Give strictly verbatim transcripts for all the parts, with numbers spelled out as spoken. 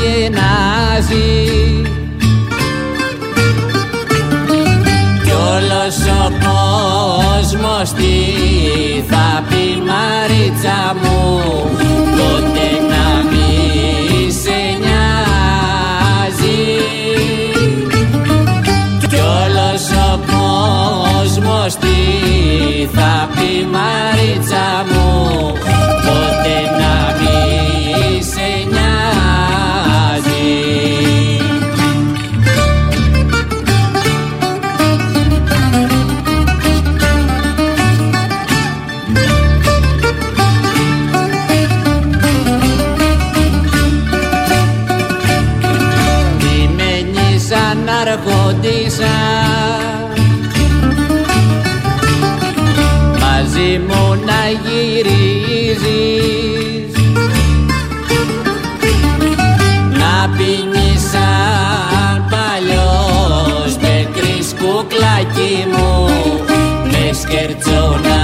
γεννάζει κι όλος ο κόσμος τι θα πει Μαρίτσα μου, ποτέ να μη σε νοιάζει κι όλος ο κόσμος τι θα πει Μαρίτσα μου, ποτέ να μη σε νοιάζει. Τι μένει σαν αρχόντισσα μαζί μου να γυρίζεις, να πίνεις σαν παλιός πεκρής κουκλάκι μου, με σκερτσό να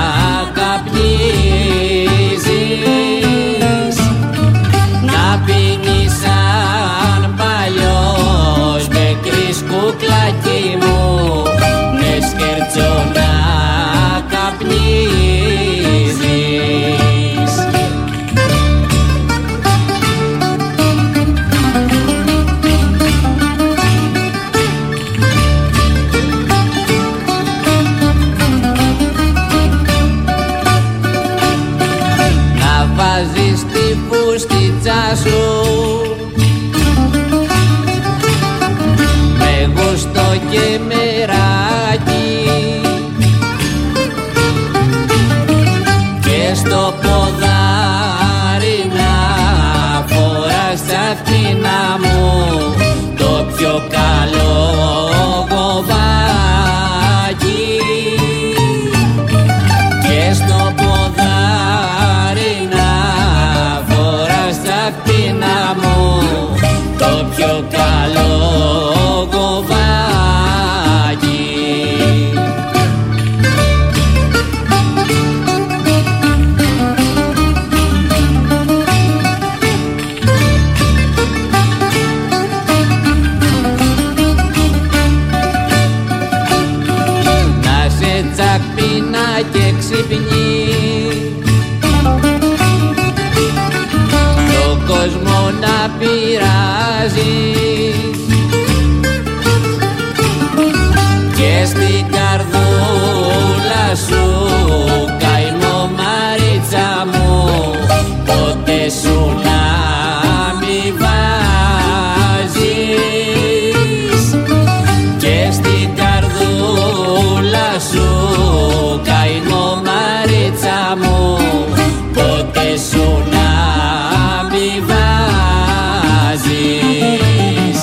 καπνίζεις, να πίνεις σαν παλιός πεκρής κουκλάκι μου, με σκερτσό να καπνίζεις. Να βάζεις τη φουστίτσα σου με γούστο και μεράκι και στο ποδάρι να φοράς τα φτηνά μου το πιο καλό γοβάκι και στο ποδάρι να φοράς τα φτηνά μου το πιο καλό γοβάκι. Και ξυπνεί το κόσμο να πειράζει και στην καρδούλα σου καημό Μαρίτσα μου, ποτέ σου να μη βάζεις και στην καρδούλα σου καημό Μαρίτσα μου, ποτέ σου να μη βάζεις.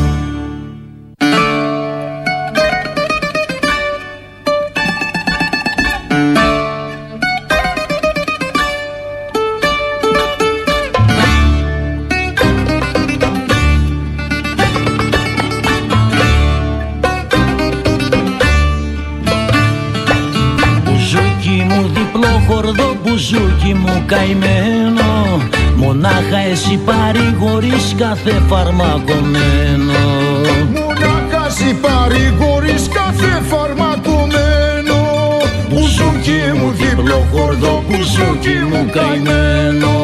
Μπουζούκι μου καημένο, μονάχα εσύ παρηγορείς κάθε φαρμακωμένο. Μονάχα εσύ παρηγορείς κάθε φαρμακωμένο. Μπουζούκι μου διπλό χορδό, μπουζούκι μου καημένο.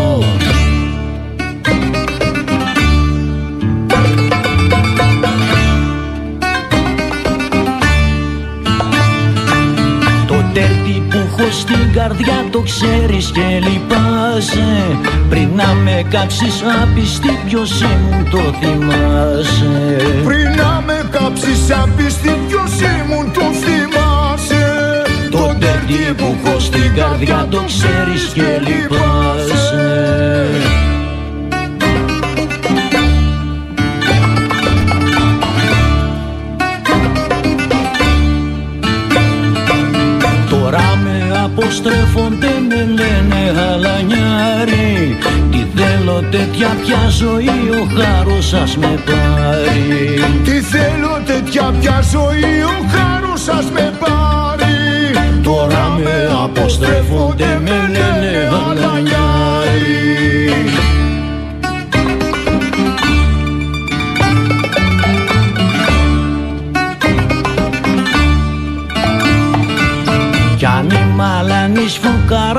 Στην καρδιά το ξέρεις και λυπάσαι, πριν να με κάψεις άπιστη ποιος ήμουν το θυμάσαι. Πριν να με κάψεις άπιστη ποιος ήμουν το θυμάσαι. Το τέρτι που έχω στην καρδιά το ξέρεις και λυπάσαι. Αποστρέφονται με λένε γαλανιάρι, τι θέλω τέτοια πια ζωή ο χάρος σας με πάρει. Τι θέλω τέτοια πια ζωή ο χάρος σας με πάρει. Τώρα με αποστρέφονται με λένε γαλανιάρι.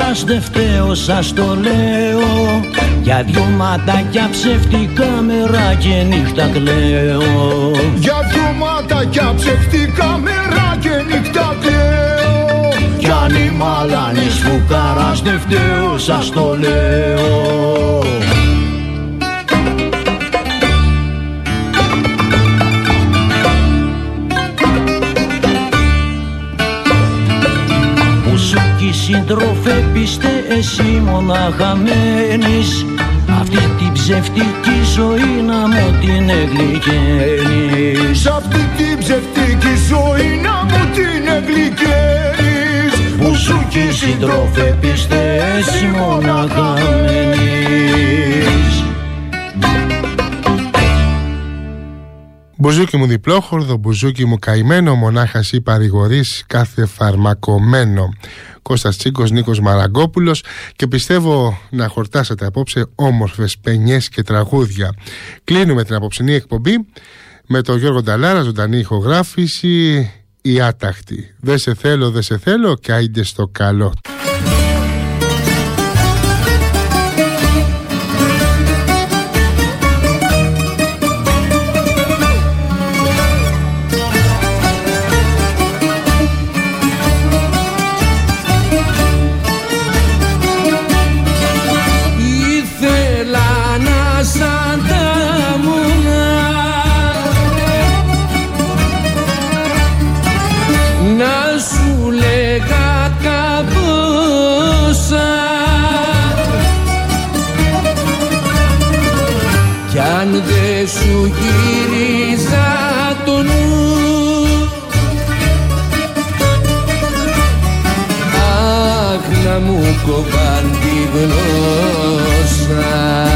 φουκαράς δεν φταίω, σας το λέω. Για δυο ματάκια ψεύτικα μέρα και νύχτα κλαίω. Για δυο ματάκια ψεύτικα μέρα και νύχτα κλαίω. Κι αν είμαι αλάνης φουκαράς δεν φταίω, σας το λέω. Σύντροφε πίστε εσύ μονάχα μένεις, αυτή την ψευτική ζωή να μου την εγλυκαίνεις. Σ' αυτή την ψευτική ζωή να μου την εγλυκαίνεις. Που σου κι σύντροφε πίστε εσύ μονάχα μένεις. Μπουζούκι μου διπλόχορδο, μπουζούκι μου καημένο, μονάχας ή παρηγορείς κάθε φαρμακομένο. Κώστας Τσίκος, Νίκος Μαραγκόπουλος, και πιστεύω να χορτάσατε απόψε όμορφες πενιές και τραγούδια. Κλείνουμε την απόψινή εκπομπή με τον Γιώργο Νταλάρα, ζωντανή ηχογράφηση, η άταχτη. Δεν σε θέλω, δεν σε θέλω και άιντε στο καλό. Αν δε σου γύριζα το νου, αχ να μου κοβάν τη γλώσσα.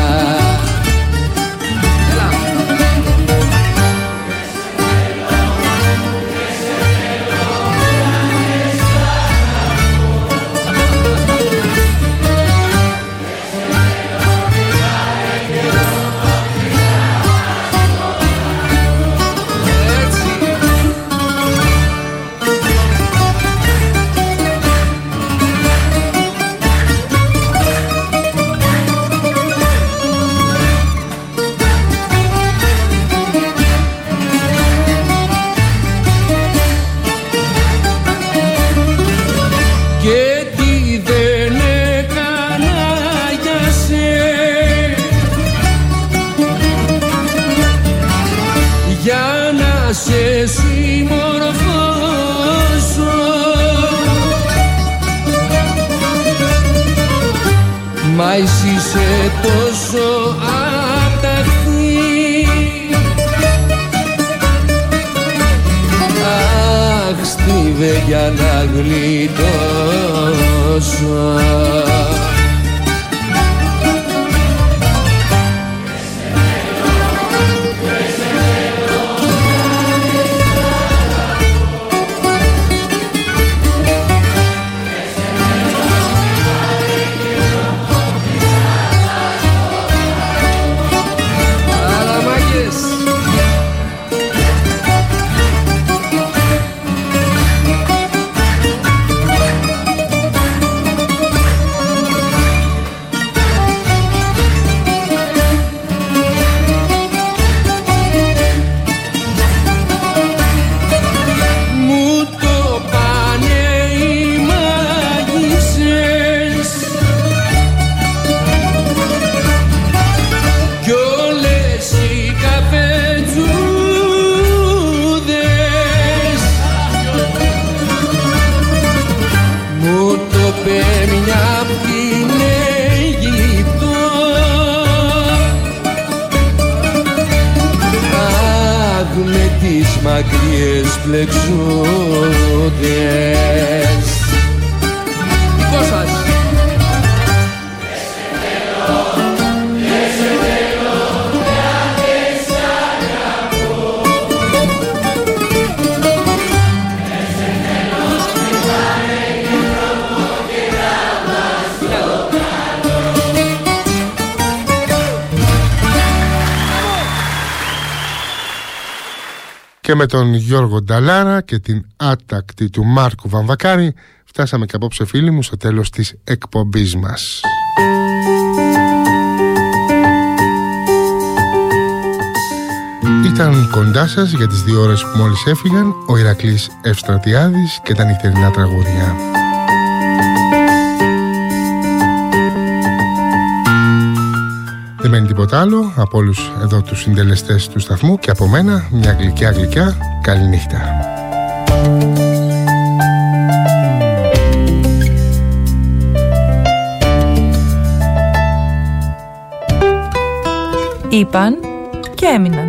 Μα εσύ είσαι τόσο άταχτη, αχ στρίβε για να γλιτώσω. Μακριές πλεξούδες. Δικό σας. Και με τον Γιώργο Νταλάρα και την άτακτη του Μάρκου Βαμβακάρη φτάσαμε και απόψε, φίλοι μου, στο τέλος της εκπομπής μας. Ήταν κοντά σας για τις δύο ώρες που μόλις έφυγαν ο Ηρακλής Ευστρατιάδης και τα νυχτερινά τραγούδια. Δεν μένει τίποτα άλλο από όλους εδώ τους συντελεστές του σταθμού και από μένα μια γλυκιά γλυκιά καληνύχτα. Είπαν και έμειναν.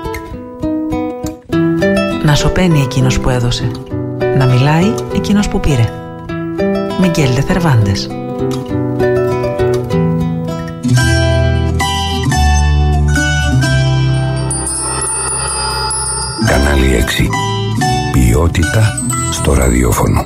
Να σωπαίνει εκείνος που έδωσε, να μιλάει εκείνος που πήρε. Μιγγέλ δε Θερβάντες. Κανάλι έξι. Ποιότητα στο ραδιόφωνο.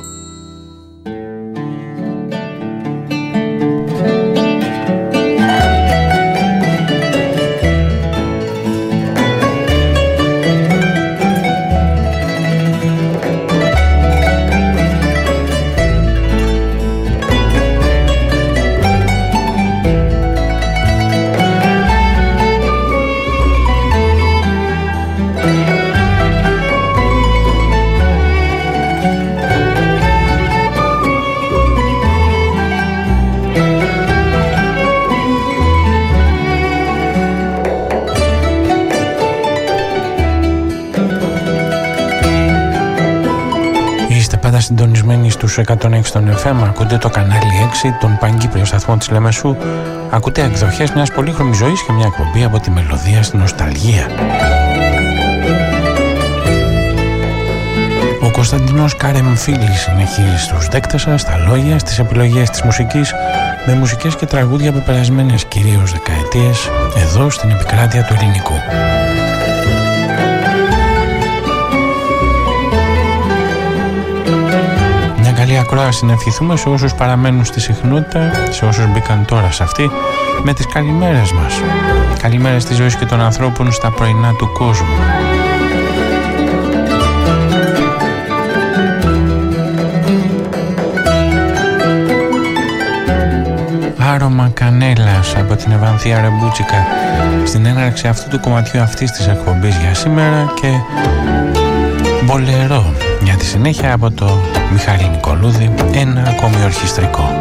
Συντονισμένοι στους εκατόν έξι των εφ εμ, ακούτε το κανάλι έξι, τον παγκύπριο σταθμό της Λεμεσού. Ακούτε εκδοχές μιας πολύχρωμης ζωής και μια εκπομπή από τη μελωδία στην νοσταλγία. Ο Κωνσταντινός Καρεμφίλης συνεχίζει στους δέκτες σας, στα λόγια, στις επιλογές της μουσικής, με μουσικές και τραγούδια πεπερασμένες κυρίως δεκαετίες, εδώ στην επικράτεια του ελληνικού. Καλή ακρόαση να ευχηθούμε σε όσους παραμένουν στη συχνότητα, σε όσους μπήκαν τώρα σε αυτή, με τις καλημέρες μας. Καλημέρες της ζωής και των ανθρώπων στα πρωινά του κόσμου. Άρωμα κανέλας από την Ευανθία Ρεμπούτσικα στην έναρξη αυτού του κομματιού αυτής της εκπομπής για σήμερα και μπολερό για τη συνέχεια από το Μιχάλη Νικολούδη, ένα ακόμη ορχιστρικό.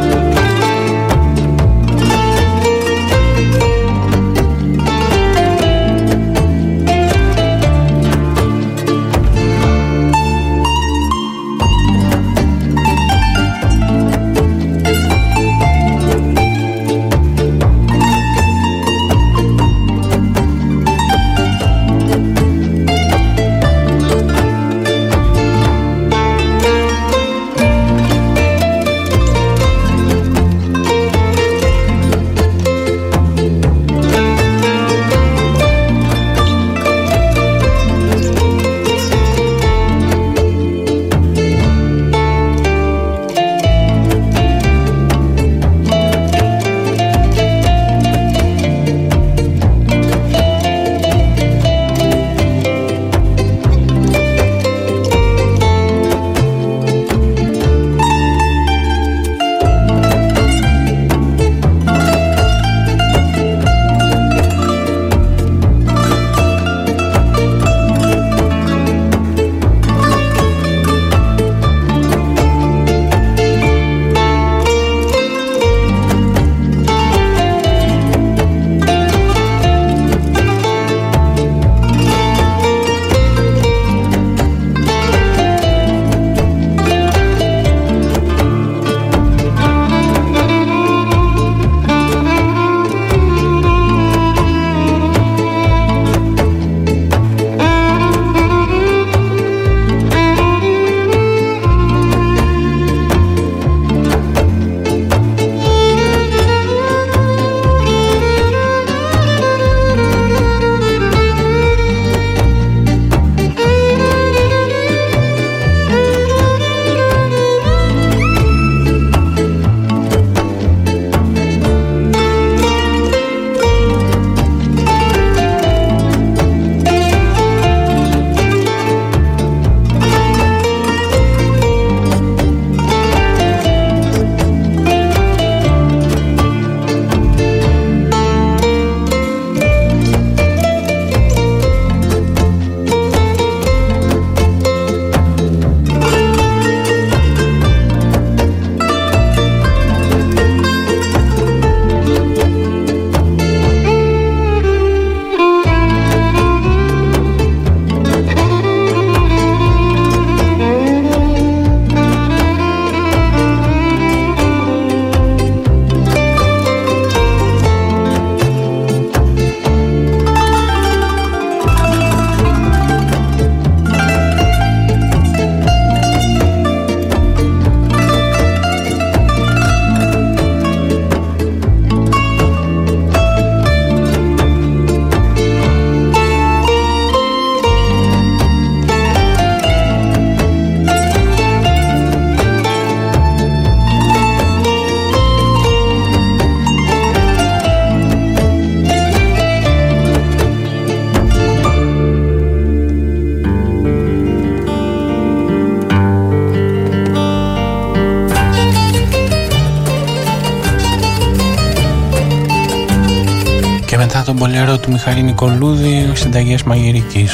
μπολερό του Μιχάλη Νικολούδη, Συνταγές Μαγειρικής.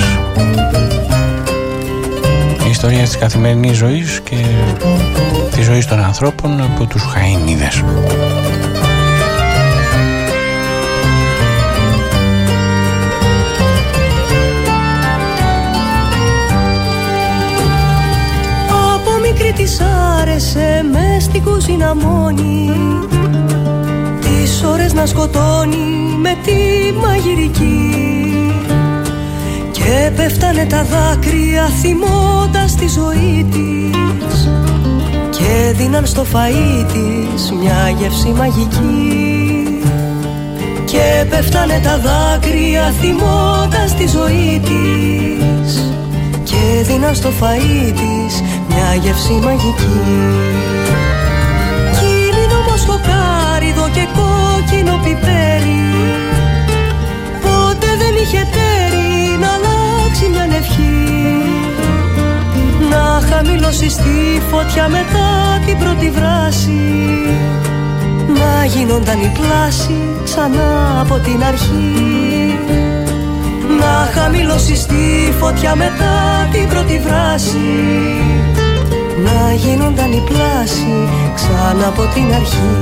Η ιστορία της καθημερινής ζωής και της ζωής των ανθρώπων από τους Χαΐνιδες. Από μικρή της άρεσε μες στην κουζίνα μόνη, τις ώρες να σκοτώνει με τη μαγειρική. Και πέφτανε τα δάκρυα θυμώντας τη ζωή της και δίναν στο φαΐ της μια γεύση μαγική. Και πέφτανε τα δάκρυα θυμώντας τη ζωή της και δίναν στο φαΐ της μια γεύση μαγική. Κίνηνο μοσχοκάριδο και κόκκινο πιπέρι, ποτέ δεν είχε τέρι να αλλάξει μια ευχή. Να χαμηλώσει στη φωτιά μετά την πρώτη βράση, να γίνονταν η πλάση ξανά από την αρχή. Να χαμηλώσει στη φωτιά μετά την πρώτη βράση, να γίνονταν η πλάση ξανά από την αρχή.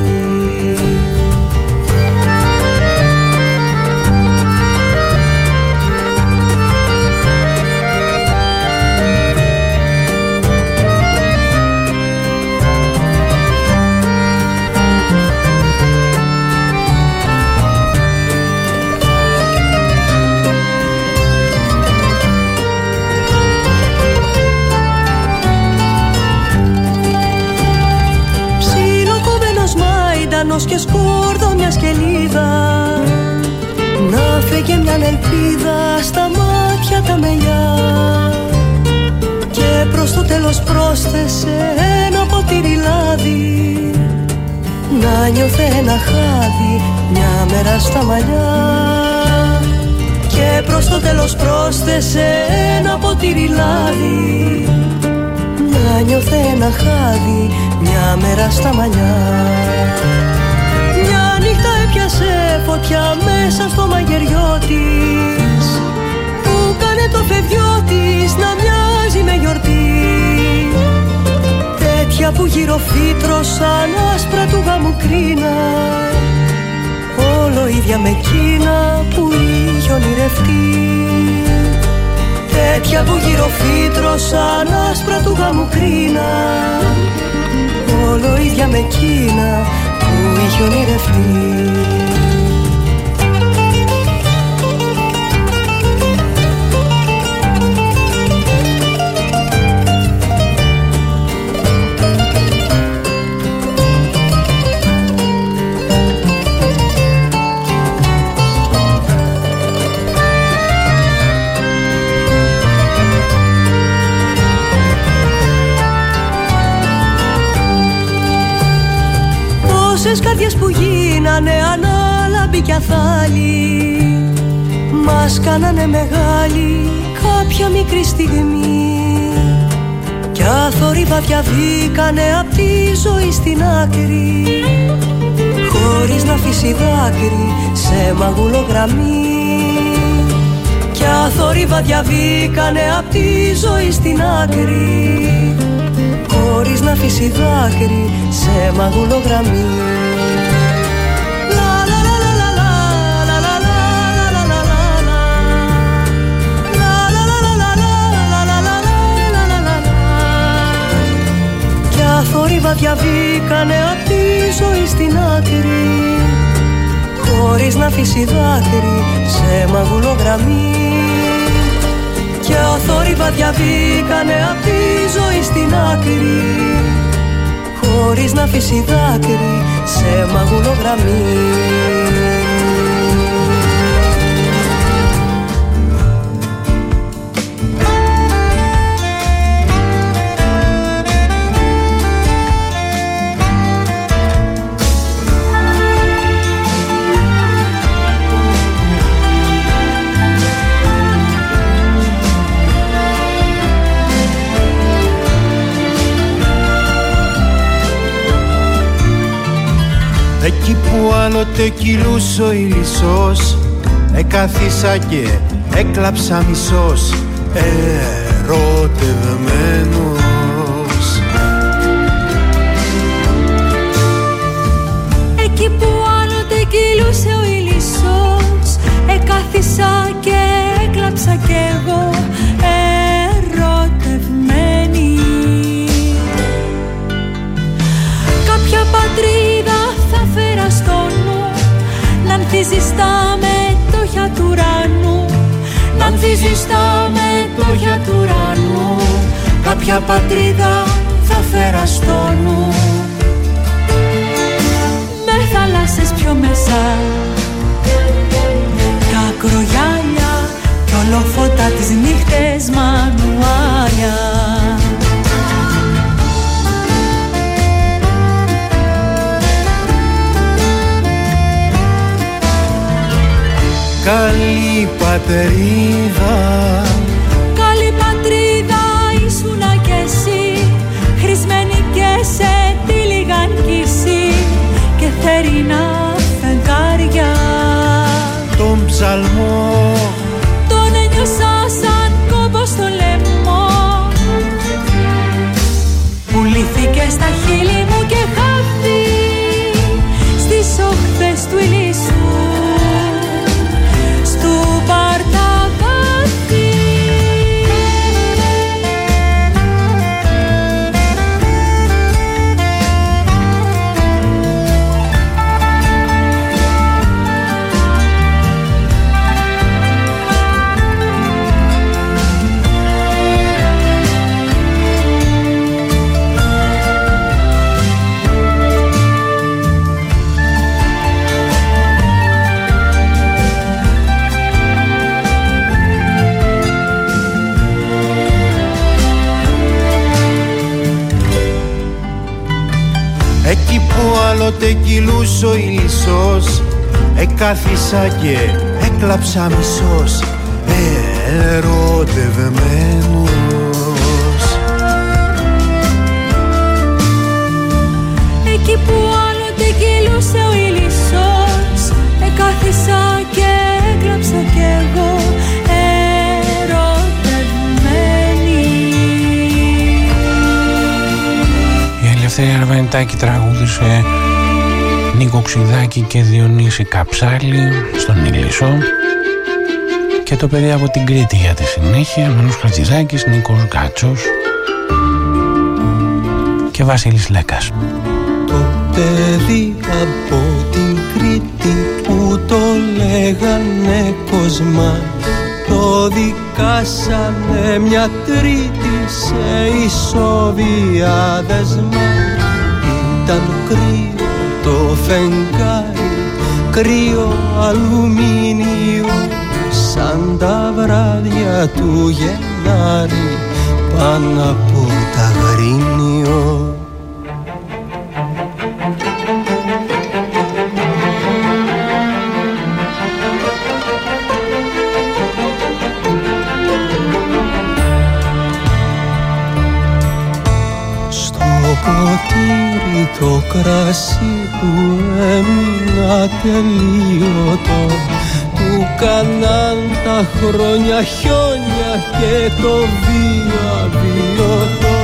Και σκόρδο μια σκελίδα, να φέγε μια ελπίδα στα μάτια τα μελιά. Και προς το τέλος πρόσθεσε ένα ποτήρι λάδι, να νιώθε ένα χάδι μια μέρα στα μαλλιά. Και προς το τέλος πρόσθεσε ένα ποτήρι λάδι, να νιώθε ένα χάδι μια μέρα στα μαλλιά. Μια νύχτα έπιασε φωτιά μέσα στο μαγειριό της, που κάνε το φευγιό της να μοιάζει με γιορτή. Τέτοια που γυροφύτρωσαν άσπρα του γάμου κρίνα, όλο ίδια με εκείνα που είχε ονειρευτεί. Τέτοια που γυροφύτρωσαν άσπρα του γάμου κρίνα, όλο ίδια με εκείνα που είχε ονειρευτεί. Πόσες καρδιές που γίνανε ανάλαμποι κι αθάλοι, μας κάνανε μεγάλη κάποια μικρή στιγμή. Κι αθόρυβα διαβήκανε απ' τη ζωή στην άκρη, χωρίς να αφήσει δάκρυ σε μαγουλογραμμή. Κι αθόρυβα διαβήκανε απ' τη ζωή στην άκρη, χωρίς να αφήσει δάκρυ σε μαγουλογραμμή. Κι αθόρυβα διαβήκανε απ' τη ζωή στην άκρη, χωρίς να αφήσει δάκρυ σε μαγουλογραμμή. Κι αθόρυβα διαβήκανε απ' τη ζωή στην άκρη, χωρίς να αφήσει δάκρυ σε μαγουλογραμμή. Εκεί που άλλοτε κυλούσε ο ηλισσός, εκάθισα και έκλαψα μισός ερωτευμένος. Εκεί που άλλοτε κυλούσε ο ηλισσός, εκάθισα και έκλαψα κι εγώ ερωτευμένη. Κάποια πατρίδα θα φέρα στο νου, να ανθίζει στα μετόχια του ουρανού, να ανθίζει στα μετόχια του ουρανού. Κάποια πατρίδα θα φέρα στο νου, με θάλασσες πιο μέσα, τα ακρογιάλια κι ολόφωτα τις νύχτες μανουάλια. Καλή πατρίδα, καλή πατρίδα ήσουνα κι εσύ, χρησμένη και σε τύλιγαν κι εσύ και θερινά φεγγάρια. Τον ψαλμό τον ένιωσα σαν κόμπο στο λαιμό, πουλήθηκε στα χείλη μου και χάθη στις όχθες του ηλισσού. Εκεί που άλλοτε κυλούσε ο ηλισσός, εκάθισα και έκλαψα μισός ερωτευμένος. Εκεί που άλλοτε κυλούσε ο ηλισσός, εκάθισα και έκλαψα κι εγώ ερωτευμένη. Η Ελευθερία Αρβανιτάκη τραγούδισε Νίκο Ξιδάκη και Διονύση Καψάλη στον Ηλισσό, και το παιδί από την Κρήτη για τη συνέχεια, Μανούς Χατζηδάκης, Νίκος Γκάτσος και Βασίλης Λέκας. Το παιδί από την Κρήτη που το λέγανε Κοσμά, το δικάσανε μια Τρίτη σε ισόβια δεσμά. Ήταν κρύο το φεγγάρι, κρύο αλουμίνιο, σαν τα βράδια του Γενάρη πάνω από τα Αγρίνιο. Ποτήρι το κρασί του έμεινα τελείωτο, του κάναν τα χρόνια χιόνια και το βίο αβιωτό.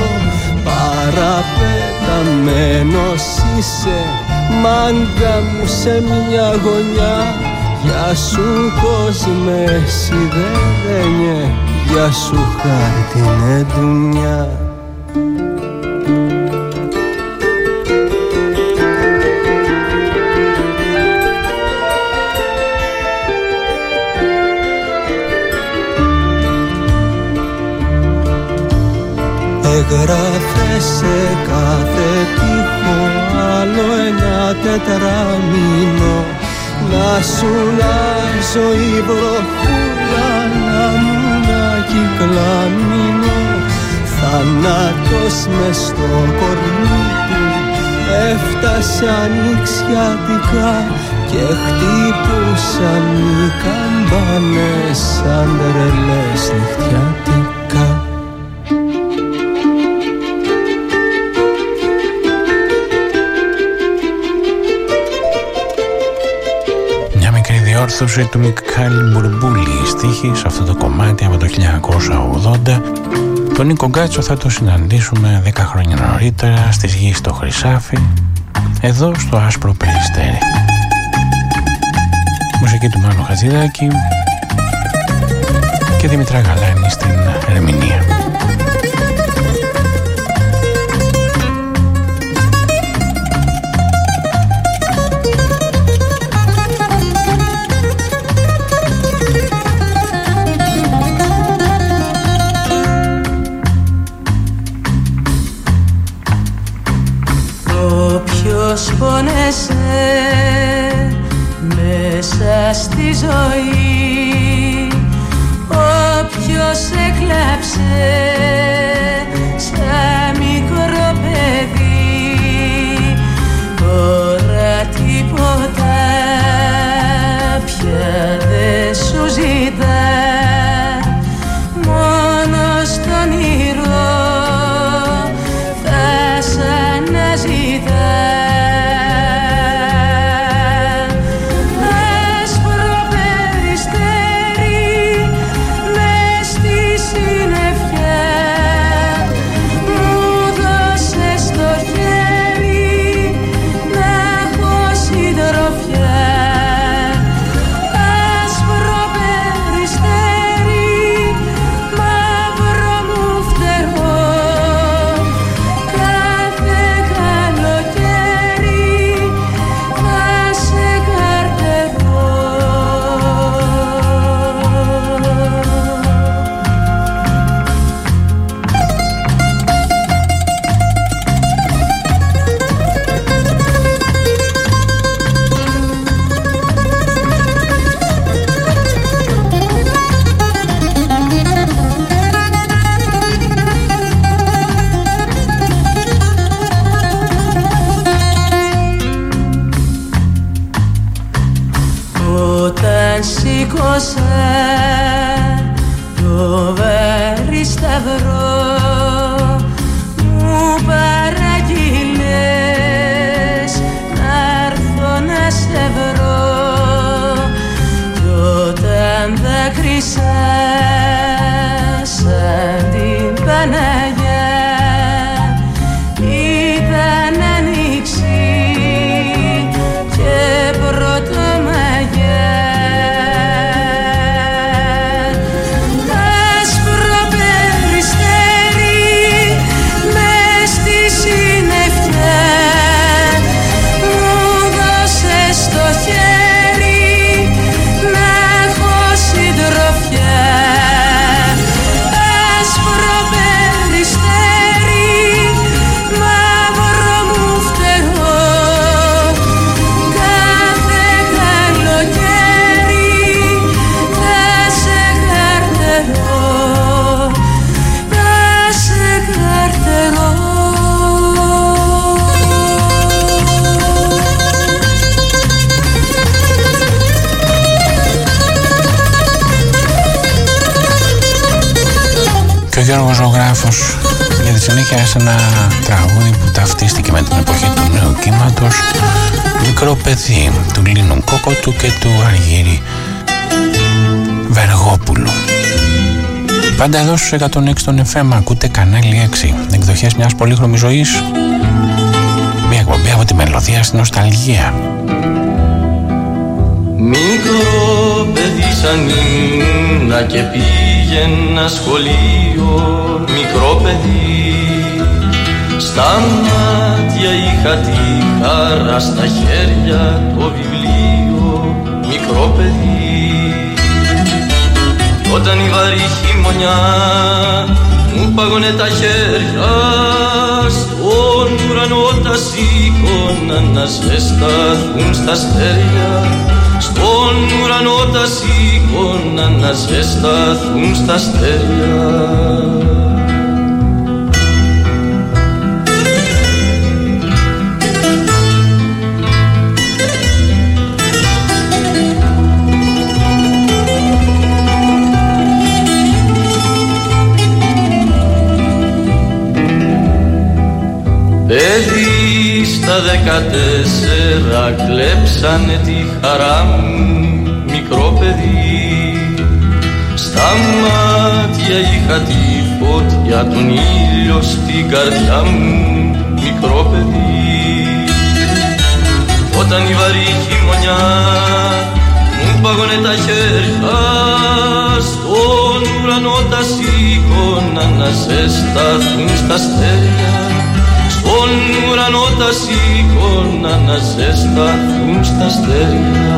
Παραπεταμένος είσαι, μάγκα μου, σε μια γωνιά. Γεια σου κόσμε σιδερένιε, γεια σου χάρτινε ντουνιά. Έγραφε σε κάθε τοίχο άλλο ένα τετραμήνο, να σου να ζωή βροχούλα, να μου να κυκλαμίνω. Θάνατος μες στο κορμί του έφτασε ανοιξιάτικα και χτύπουσαν οι καμπάνες σαν τρελές νυχτιάτικα. διόρθωση του Μικάλ Μπουρμπούλη στίχη σε αυτό το κομμάτι από το χίλια εννιακόσια ογδόντα. Τον Νίκο Γκάτσο θα το συναντήσουμε δέκα χρόνια νωρίτερα στις γης στο Χρυσάφι, εδώ στο Άσπρο Περιστέρι. Μουσική του Μάνου Χατζηδάκη και Δημητρά Γαλάνη στην ερμηνεία. Όποιος πόνεσε μέσα στη ζωή, όποιος έκλαψε σαν μικρό παιδί, τώρα τίποτα πια δεν σου ζητά, μόνο στον ήρω θα σ' αναζητά. Το βάρη σταυρό μου παραγγείλες να'ρθω να σε βρω, κι όταν δάκρυσα σαν την Παναγιά ήταν ανοίξη και πρωτομαγιά. Ο Γιώργος Ζωγράφος για τη συνέχεια σε ένα τραγούδι που ταυτίστηκε με την εποχή του νέου κύματος, Μικρό παιδί, του Λίνου Κόκοτου και του Αργύρη Βεργόπουλου. Πάντα εδώ στους εκατόν έξι των εφ εμ ακούτε κανάλι έξι, εκδοχές μιας πολύχρωμης ζωής, μια εκπομπή από τη μελωδία στην νοσταλγία. Μικρό παιδί σαν ήμουνα και πήγαινα σχολείο, μικρό παιδί, στα μάτια είχα τη χαρά, στα χέρια το βιβλίο, μικρό παιδί. Όταν η βαρύ χειμωνιά μου πάγωνε τα χέρια, στον ουρανό τα σήκωνα να ζεσταθούν στα αστέρια, στον ουρανό τα σήκωνα να ζεσταθούν στα αστέρια. Παιδί στα δεκατέσσερα κλέψανε τη χαρά μου, μικρό παιδί. Στα μάτια είχα τη φωτιά, τον ήλιο στην καρδιά μου, μικρό παιδί. Όταν η βαρύ χειμωνιά μου πάγωνε τα χέρια, στον ουρανό τα σήκωνα να ζεσταθούν στα αστέρια. Στον ουρανό τα σήκωνα να ζεσταθούν στα αστέρια.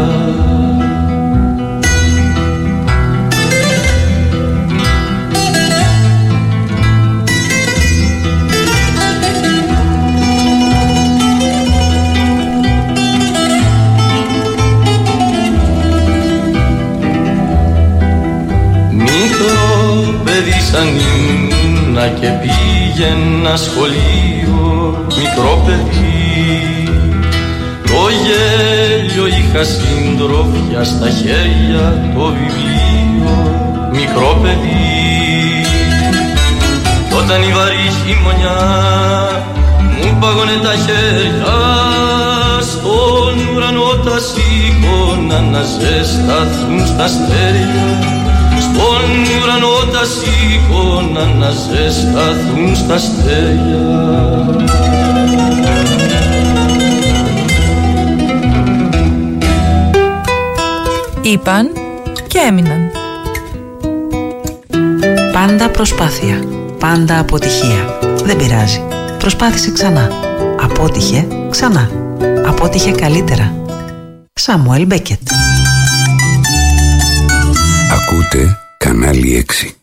Σαν ήμουνα και πήγαινα σχολείο, μικρό παιδί. Το γέλιο είχα συντροφιά, στα χέρια το βιβλίο, μικρό παιδί. Κι όταν η βαρύ χειμωνιά μου πάγωνε τα χέρια, στον ουρανό τα σήκωνα να ζεσταθούν στα αστέρια. Στον ουρανό τα σήκωνα να ζεσταθούν στα αστέρια. Είπαν και έμειναν. Πάντα προσπάθεια, πάντα αποτυχία. Δεν πειράζει, προσπάθησε ξανά. Απότυχε ξανά. Απότυχε καλύτερα. Σάμουελ Μπέκετ. Ακούτε Κανάλι έξι.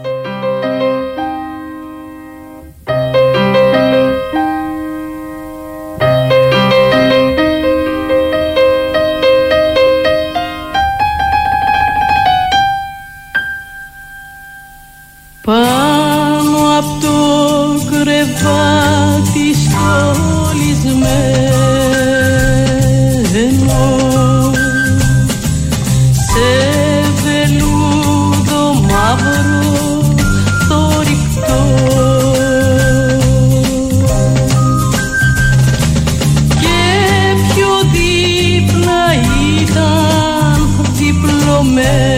Πάνω απ' το κρεβάτι στολισμένο, σε βελούδο μαύρο θωρυκτό, και πιο δίπλα ήταν διπλωμένο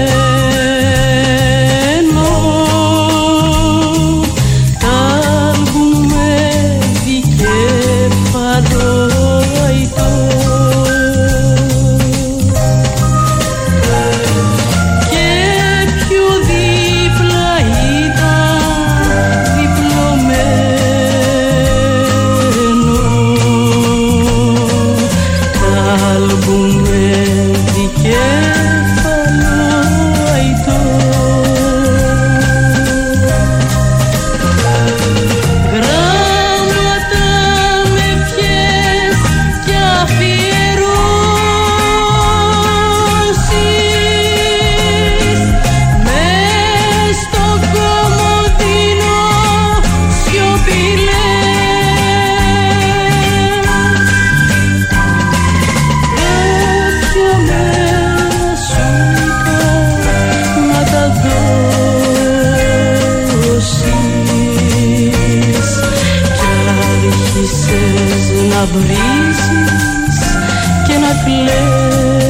να βρίζεις και να κλαις.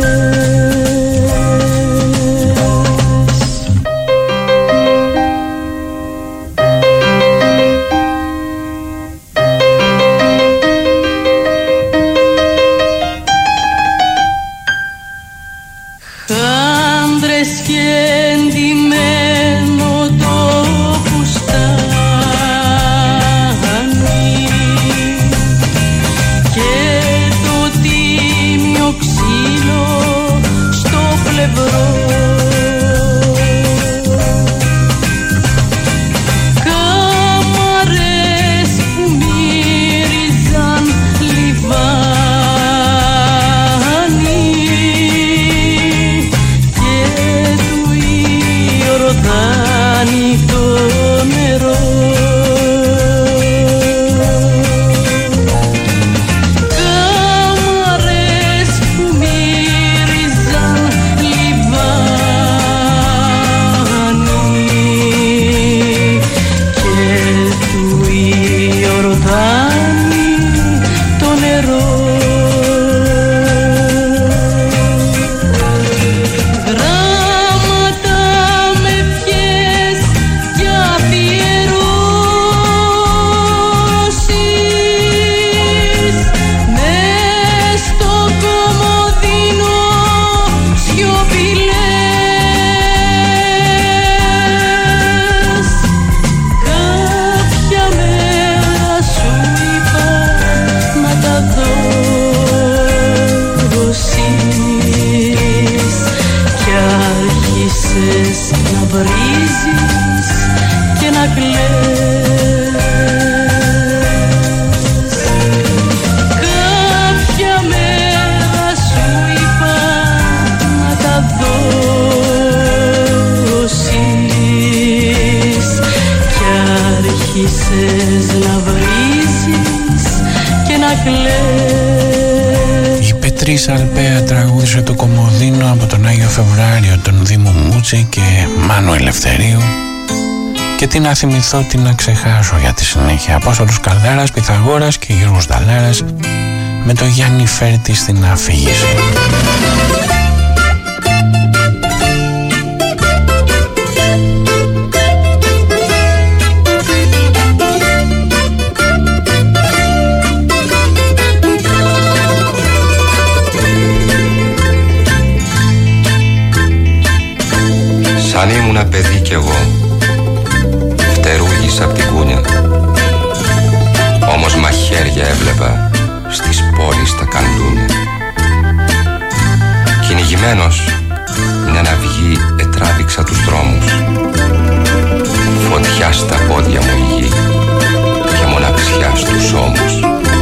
Χάντρες και εντυμένο το φουστάνι και το τίμιο ξύλο στο πλευρό. Κάμαρες που μύριζαν λιβάνι και του Ιορδάνη το νερό. Κάμαρες που μύριζαν λιβάνι και του Ιορδάνη το νερό. να βρίζεις και να κλαις. Κάποια μέρα σου είπα να τα δώσεις κι άρχισες να βρίζεις και να κλαις. Η Πετρίσα Αλπαία τραγούδισε το Κομοδίνο από τον Άγιο Φεβρουάριο, τον Δήμο Μούτση και Μάνου Ελευθερίου. Και τι να θυμηθώ, τι να ξεχάσω για τη συνέχεια. Απόστολος Καρδάρας, Πυθαγόρας και Γιώργος Δαλάρας με το Γιάννη Φέρτη στην αφήγηση. Σαν ήμουνα παιδί κι εγώ, φτερούγησα απ' την κούνια. Όμως μαχαίρια έβλεπα στις πόλεις τα καντούνια. Κυνηγημένος μια ναυγή ετράβηξα τους δρόμους. Φωτιά στα πόδια μου η γη και μοναξιά στους ώμους.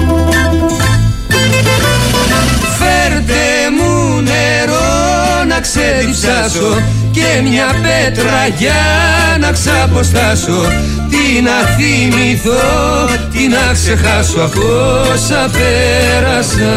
Φέρτε μου νερό να ξεδιψάσω και μια πέτρα για να ξαποστάσω. Τι να θυμηθώ, τι να ξεχάσω από όσα πέρασα.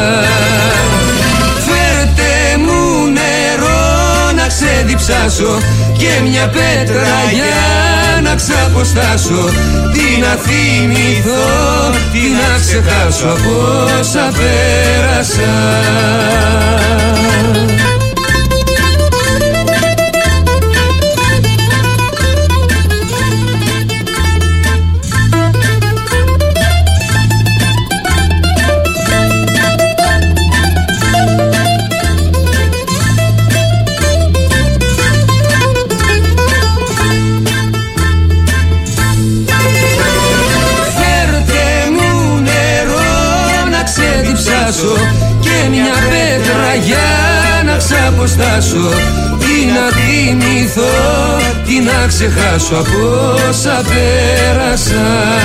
Φέρτε μου νερό να ξεδιψάσω και μια πέτρα για να ξαποστάσω. Τι να θυμηθώ, τι να ξεχάσω από όσα πέρασα. Και μια πέτρα για να ξαποστάσω. Τι να θυμηθώ, τι να ξεχάσω από όσα πέρασα.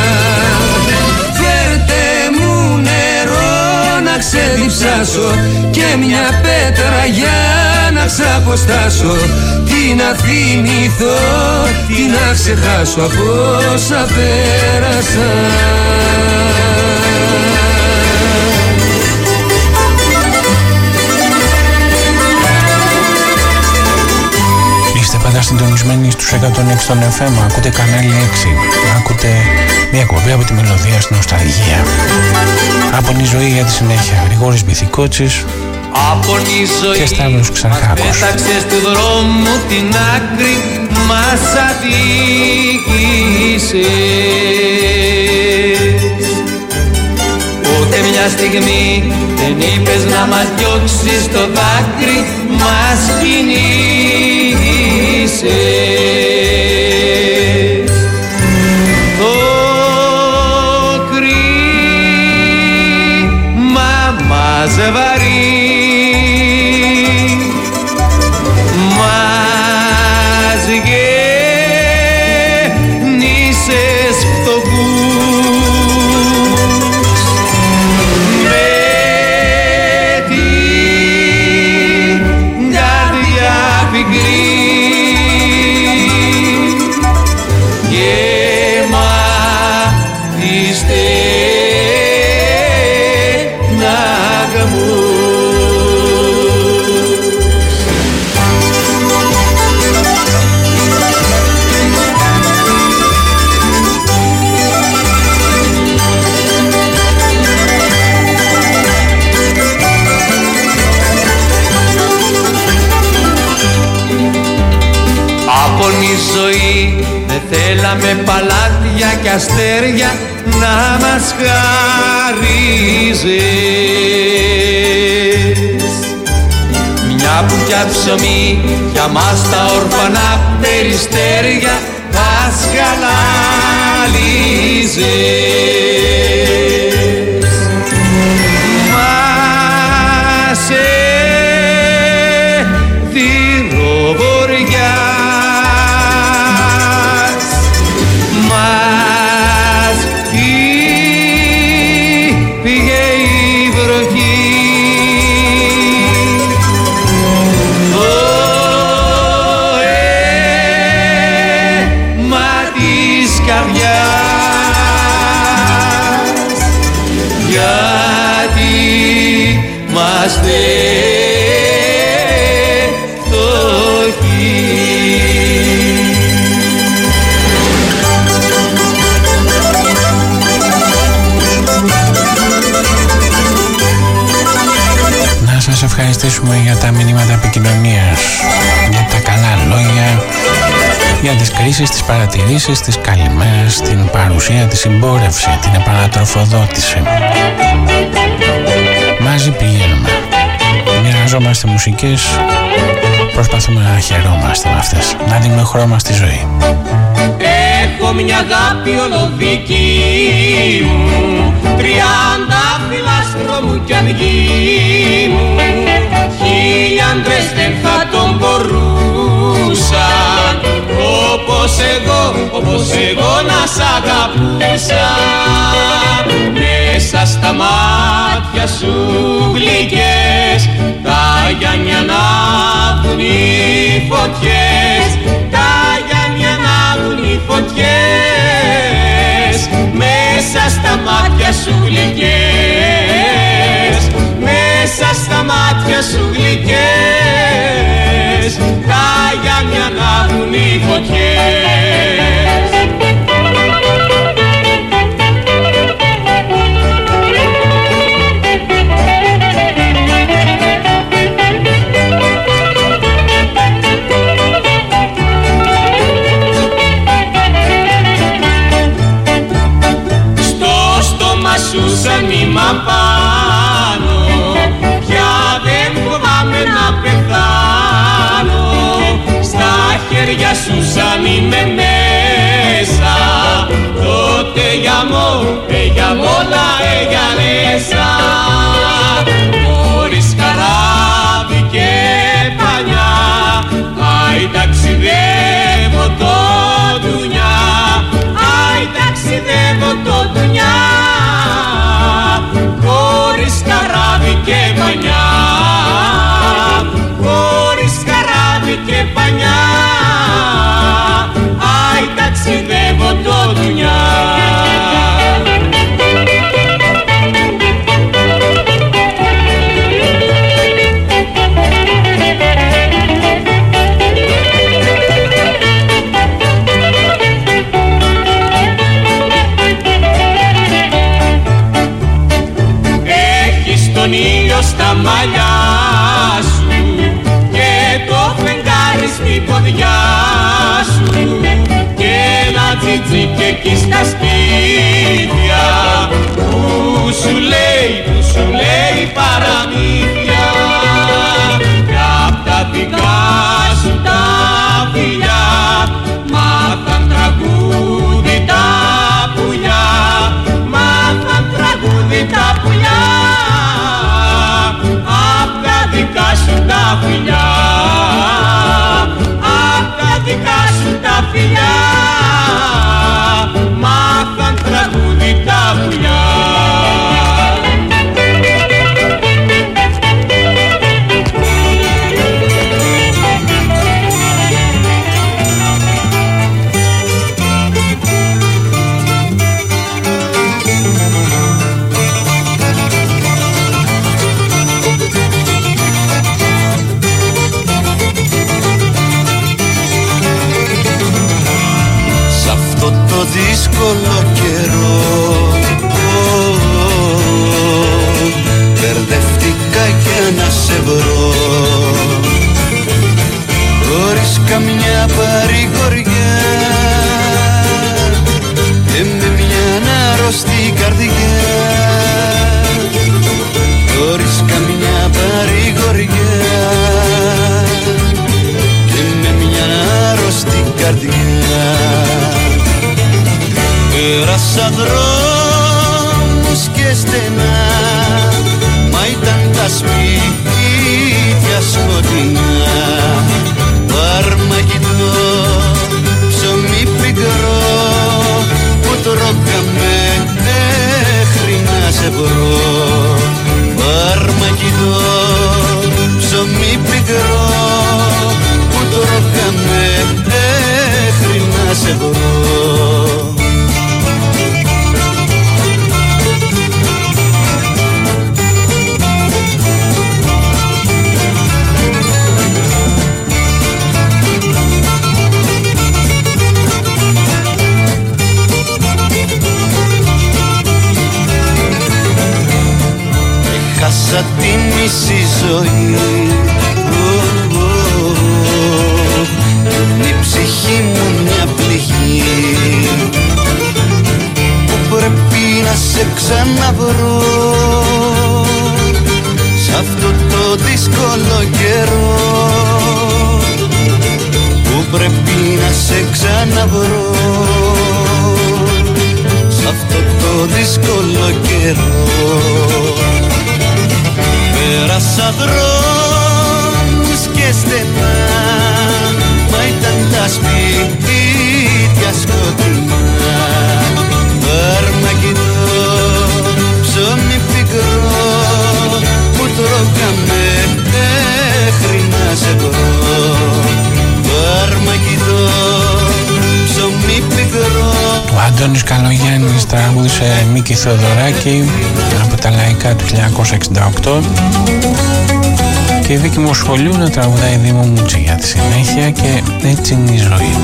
Φέρτε μου νερό να ξεδιψάσω και μια πέτρα για να ξαποστάσω. Τι να θυμηθώ, τι να ξεχάσω από όσα πέρασα. Πάντα συντονισμένοι στους εκατόν έξι των εφ εμ, ακούτε κανάλι έξι. Ακούτε μια εκπομπή από τη μελωδία στην νοσταλγία. Απονή ζωή για τη συνέχεια. Γρηγόρης Μπιθικότσης και Σταύρος Ξαρχάκος. Μας πέταξες του δρόμου την άκρη, μας αδίκησες. Ούτε μια στιγμή δεν είπες να μας διώξεις το δάκρυ, μας κυνήγησες. Το κρίμα μας βαρύ, μας γέννησες φτωχούς. Με την καρδιά πικρή θέλαμε παλάτια και αστέρια να μας χαρίζεις. Μια μπουκιά ψωμί για μας τα όρφανα περιστέρια μας χαλάλιζες. Μας έδειροβοριά έχουμε για τα μηνύματα επικοινωνίας, για τα καλά λόγια, για τις κρίσεις, τις παρατηρήσεις, τις καλημέρες, την παρουσία, τη συμπόρευση, την επανατροφοδότηση. Μαζί πηγαίνουμε, μοιραζόμαστε μουσικές, προσπαθούμε να χαιρόμαστε με αυτές, να δίνουμε χρώμα στη ζωή. Έχω μια αγάπη ολοδική μου, τριάντα φιλάστρο μου κι αυγή μου, χίλια άντρες δεν θα τον μπορούσαν όπως εγώ, όπως εγώ να σ' αγαπούσα. Μέσα στα μάτια σου γλυκές, τα Γιάννια ανάβουν οι φωτιές, τα Γιάννια ανάβουν οι φωτιές. Μέσα στα μάτια σου γλυκές, μέσα στα μάτια σου γλυκές, τα Γιάννια ανάβουν οι φωτιές. Σου σαν νήμα πάνω, πια δεν φοβάμαι να πεθάνω. Στα χέρια σου σαν είμαι μέσα, τότε για μώ, ε για μόλα, ε για λέσα. Χωρίς καράβι και πανιά, άι ταξιδεύω το δουνιά, άι ταξιδεύω το δουνιά. Χωρίς καράβι και πανιά, χωρίς καράβι και πανιά, άι ταξιδεύω το δουνιά. Τον ήλιο στα μαλλιά σου και το φεγγάρι στην ποδιά σου και ένα τζιτζίκι εκεί στα σπίτια που σου λέει, που σου λέει παραμύθια. Κι απ' τα δικά σου τα φιλιά μάθαν τραγούδι τα πουλιά, μάθαν τραγούδι τα πουλιά. Απ' τα δικά σου τα φιλιά, απ' τα δικά σου τα φιλιά, μάθαν τραγούδι τα πουλιά. Δύσκολο καιρό μπερδευτήκα για να σε βρω, χωρίς καμιά παρηγοριά και με μια άρρωστη καρδιά, χωρίς καμιά παρηγοριά και με μια άρρωστη καρδιά. Πέρασα δρόμους και στενά, μα ήταν τα σπίτια σκοτεινά. Βαρμακητό, ψωμί πικρό, που τρώγαμε μέχρι να σε βρω. Βαρμακητό, ψωμί πικρό, που τρώγαμε μέχρι να σε βρω. ξαναβρω σ' αυτό το δύσκολο καιρό που πρέπει να σε ξαναβρω σ' αυτό το δύσκολο καιρό. Πέρασα δρόμους και στενά, μα ήταν τα σπίτια σκοτεινά. Αρμαγητό, ψωμί πικρό, που τρώγαμε μέχρι να σε βρω. Αρμαγητό, ψωμί πικρό. Ο Άντωνης Καλογιάννης τραγούδισε Μίκη Θεοδωράκη από τα Λαϊκά του χίλια εννιακόσια εξήντα οκτώ και η Βίκη Μοσχολιού να τραγουδάει Δήμο Μούτσι για τη συνέχεια και έτσι είναι η ζωή.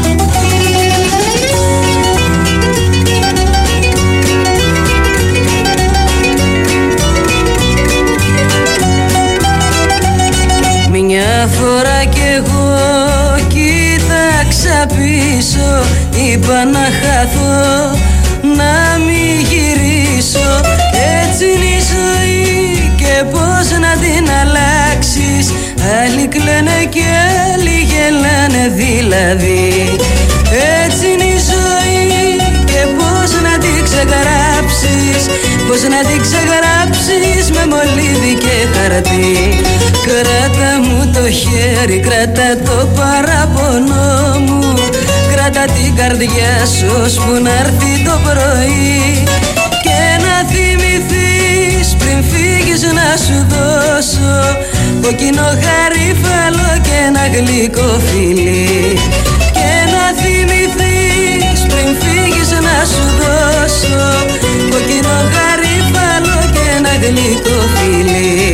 Μια φορά κι εγώ κοίταξα πίσω, είπα να χαθώ, να μην γυρίσω. Έτσι είναι η ζωή και πώς να την αλλάξεις. Άλλοι κλαίνε και άλλοι γελάνε δηλαδή. Έτσι είναι η ζωή και πώς να την ξεγράψεις. Πώς να την ξεγράψεις με μολύβι και χαρτί. Κράτα μου το χέρι, κράτα το παράπονο μου. Κράτα την καρδιά σου ώσπου να έρθει το πρωί. Και να θυμηθείς πριν φύγεις να σου δώσω κόκκινο γαρίφαλο και ένα γλυκό φιλί. Και να θυμηθείς πριν φύγεις να σου δώσω κόκκινο γαρίφαλο και ένα γλυκό φιλί.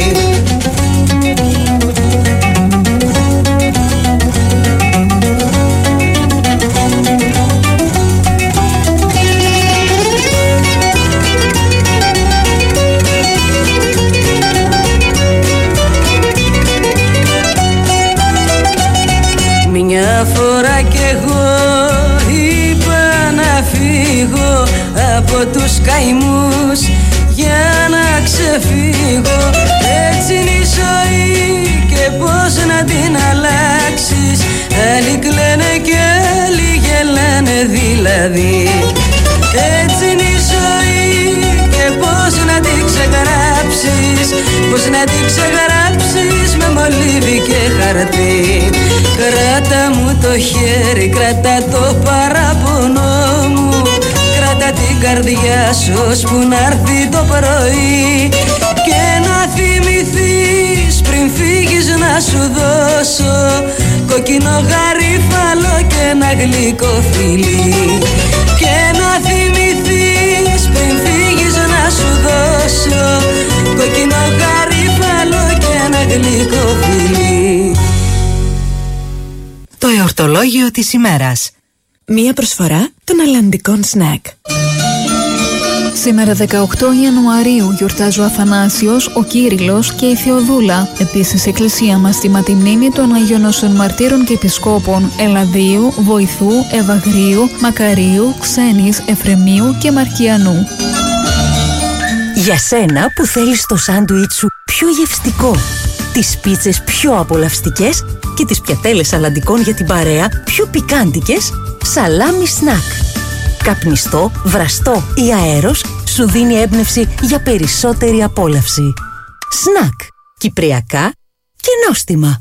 Μια φορά κι εγώ είπα να φύγω από τους καημούς για να ξεφύγω. Έτσι είναι η ζωή και πώς να την αλλάξεις. Άλλοι κλαίνε και άλλοι γελάνε δηλαδή. Έτσι είναι η ζωή και πώς να την ξεγράψεις. Πώς να την ξεγράψεις με μολύβι και χαρτί. Κράτα μου το χέρι, κράτα το παράπονο μου. Κράτα την καρδιά σου ώσπου να έρθει το πρωί. Και να θυμηθείς πριν φύγεις να σου δώσω κόκκινο γαρίφαλο και ένα γλυκό φιλί. Και να θυμηθείς πριν φύγεις να σου δώσω κόκκινο γαρίφαλο και ένα γλυκό φιλί. Το εορτολόγιο της ημέρας. Μία προσφορά των αλλαντικών σνακ. Σήμερα δεκαοκτώ Ιανουαρίου γιορτάζει ο Αθανάσιος, ο Κύριλλος και η Θεοδούλα. Επίσης η Εκκλησία μας τιμά τη μνήμη των Αγίων Όσων Μαρτύρων και Επισκόπων Ελλαδίου, Βοηθού, Ευαγρίου, Μακαρίου, Ξένης, Εφρεμίου και Μαρκιανού. Για σένα που θέλεις το σάντουιτ σου πιο γευστικό, τις πίτσες πιο απολαυστικές και τις πιατέλες αλλαντικών για την παρέα πιο πικάντικες, Σαλάμι Σνακ. Καπνιστό, βραστό ή αέρος σου δίνει έμπνευση για περισσότερη απόλαυση. Σνακ. Κυπριακά και νόστιμα.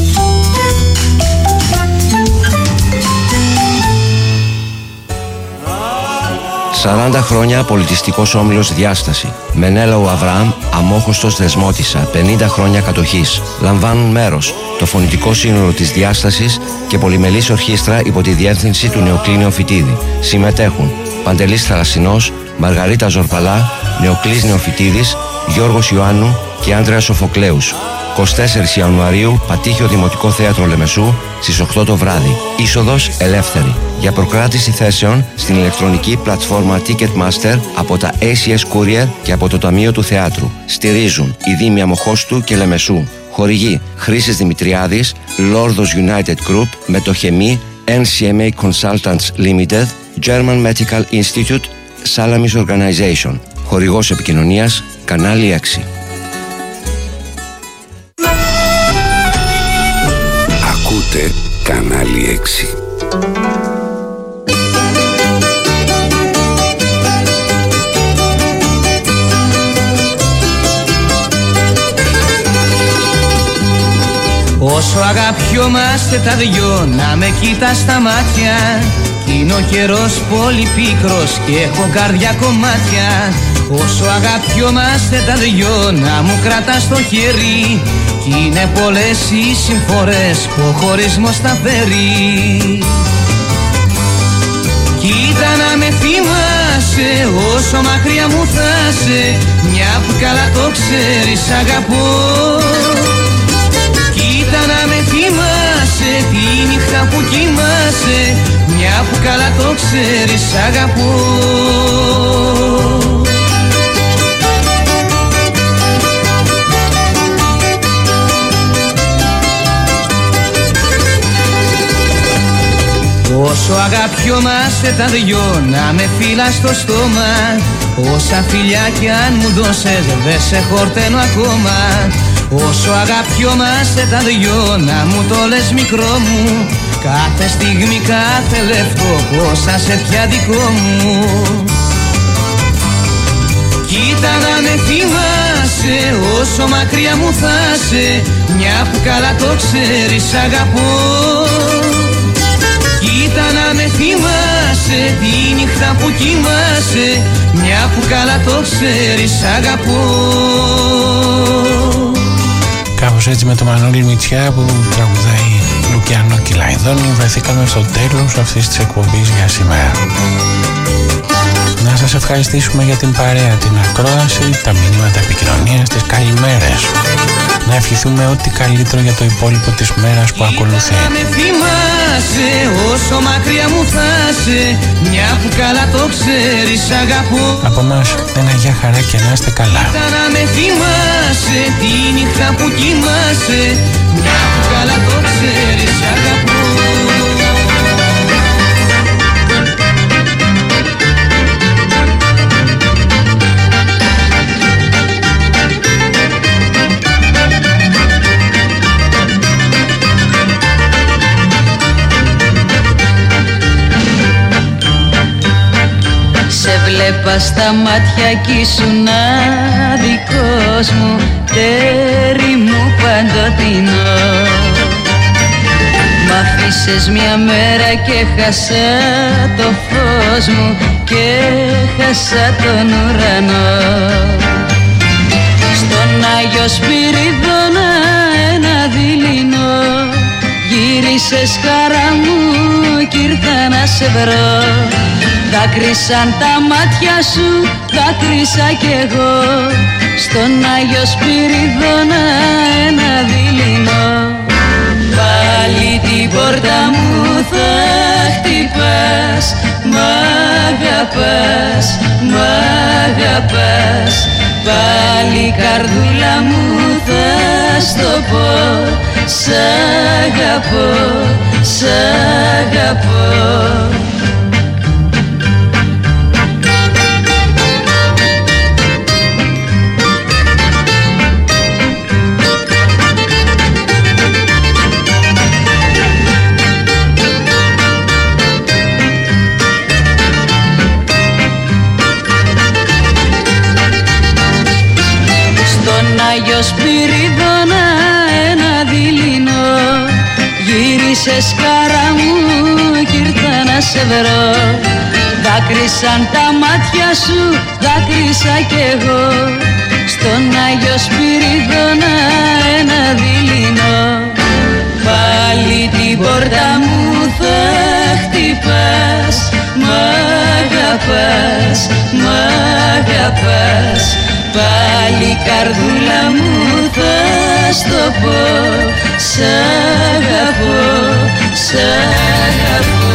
σαράντα χρόνια πολιτιστικός όμιλος Διάσταση. Μενέλαου Αβραάμ, αμόχωστος Δεσμότισσα, πενήντα χρόνια κατοχής. Λαμβάνουν μέρος το φωνητικό σύνολο της Διάστασης και πολυμελής ορχήστρα υπό τη διεύθυνση του Νεοκλήνιο Φοιτίδη. Συμμετέχουν Παντελής Θαλασσινός, Μαργαρίτα Ζορπαλά, Νεοκλής Νεοφοιτίδης, Γιώργος Ιωάννου και Άντρεας Σοφοκλέους. εικοστή τέταρτη Ιανουαρίου, Πατήχιο Δημοτικό Θέατρο Λεμεσού, στις οκτώ το βράδυ. Είσοδος ελεύθερη. Για προκράτηση θέσεων στην ηλεκτρονική πλατφόρμα Ticketmaster από τα έι σι ες Courier και από το Ταμείο του Θεάτρου. Στηρίζουν η Δήμη Αμοχώστου και Λεμεσού. Χορηγεί Χρήσης Δημητριάδης, Λόρδος United Group, Μετοχεμή, εν σι εμ έι Consultants Limited, German Medical Institute, Salamis Organization. Χορηγός επικοινωνίας Κανάλι έξι. Ακούτε Κανάλι έξι. Όσο αγαπιόμαστε τα δυο, να με κοίτας στα μάτια. Κι είναι ο καιρός πολύ πίκρος και έχω καρδιά κομμάτια. Όσο αγαπιόμαστε τα δυο, να μου κρατάς το χέρι. Κι είναι πολλές οι συμφορές που ο χωρισμός τα φέρει. Κοίτα να με θυμάσαι όσο μακριά μου θα σε, μια που καλά το ξέρεις αγαπώ. Κοίτα να με θυμάσαι τη νύχτα που κοιμάσαι, μια που καλά το ξέρεις αγαπώ. Όσο αγαπιόμαστε τα δυο, να με φύλας στο στόμα. Όσα φιλιά κι αν μου δώσες δεν σε χορταίνω ακόμα. Όσο αγαπιόμαστε τα δυο, να μου το λες μικρό μου. Κάθε στιγμή, κάθε λεπτό, πόσα σε πια δικό μου. Κοίτα να με θυμάσαι όσο μακριά μου θα σε, μια που καλά το ξέρεις αγαπώ. Κοίτα να με θυμάσαι τη νύχτα που κοιμάσαι, μια που καλά το ξέρεις αγαπώ. Κάπως έτσι με το Μανώλη Μητσιά που τραγουδάει Λουκιανό Κυλαϊδόνη βρεθήκαμε στο τέλος αυτής της εκπομπής για σήμερα. Να σας ευχαριστήσουμε για την παρέα, την ακρόαση, τα μηνύματα επικοινωνίας, τις καλημέρες. Να ευχηθούμε ό,τι καλύτερο για το υπόλοιπο της μέρας που ακολουθεί. Να με θυμάσαι όσο μακριά μου θα σε, μια που καλά το ξέρεις αγαπώ. Από μας ένα γεια χαρά και να είστε καλά. Να με θυμάσαι τη νύχτα που κοιμάσαι, μια που καλά το ξέρεις αγαπώ. Σε βλέπα στα μάτια κι ήσουν δικός μου, τέρι μου παντοτινό. Μ' αφήσες μια μέρα και χάσα το φως μου και χάσα τον ουρανό. Στον Άγιο Σπυρίδωνα ένα δειλινό, γύρισες χαρά μου κι ήρθα να σε βρω. Δάκρυσαν τα μάτια σου, δάκρυσα κι εγώ, στον Άγιο Σπυρίδωνα ένα δειλινό. Πάλι την πόρτα μου θα χτυπάς, μ' αγαπάς, μ' αγαπάς. Πάλι καρδούλα μου θα στο πω, σ' αγαπώ, σ' αγαπώ. Άγιο Σπυρίδωνα ένα δειλινό, γύρισες χαρά μου κι ήρθα να σε βρω. Δάκρυσαν τα μάτια σου, δάκρυσα κι εγώ, στον Άγιο Σπυρίδωνα ένα δειλινό. Πάλι την πόρτα μου θα χτυπάς, μ' αγαπάς, μ' αγαπάς. Πάλι καρδούλα μου θα στο πω, σ' αγαπώ, σ' αγαπώ.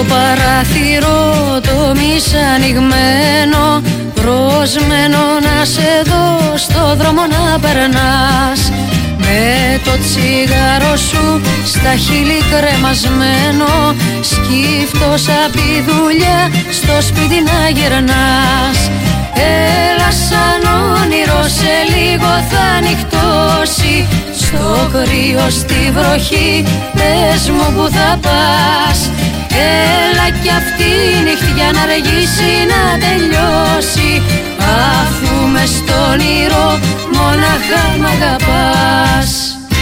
το παράθυρο το μισανοιγμένο, προσμένο να σε δω στο δρόμο να περνάς, με το τσιγάρο σου στα χείλη κρεμασμένο, σκύφτος απ' τη δουλειά στο σπίτι να γυρνάς. Έλα σαν όνειρο, σε λίγο θα νυχτώσει, στο κρύο στη βροχή πες μου που θα πας. Έλα κι αυτή η νυχτιά να αργήσει να τελειώσει, αφού μες στο όνειρο μοναχά μ' αγαπάς.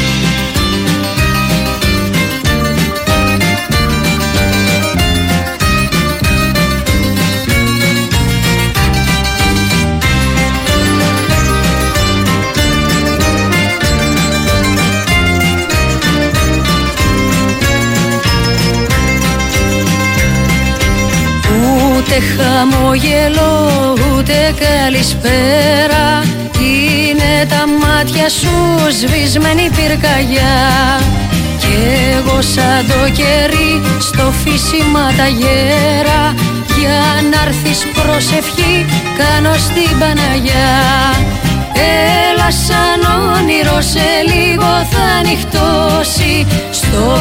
Ούτε χαμόγελο, ούτε καλησπέρα, είναι τα μάτια σου σβησμένη πυρκαγιά. Κι εγώ σαν το κερί στο φύσιμα τα γέρα, για να'ρθεις προσευχή κάνω στην Παναγιά. Έλα σαν όνειρο, σε λίγο θα νυχτώσει, στο